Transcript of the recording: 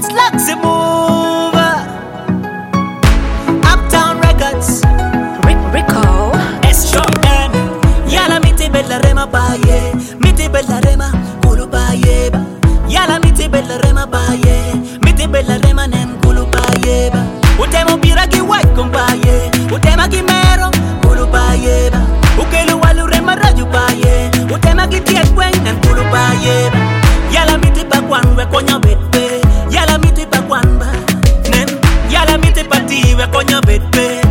It's Luxy Move. Uptown Records. Rico. S.J.N. Yala miti bella rema baye. Miti bella rema kulu baye ba. Yala miti bella rema baye. Miti bella rema nem kulu baye ba. Utemo piragi white kumbaye. Utema kimero kulu baye ba. Ukelu walu rema raju baye. Utema kitiet weng nem kulu baye ba. Yala miti pa kwanwe konya betwe. Yala miti pa kwanba nem. Yala miti pa tiwe konya betwe.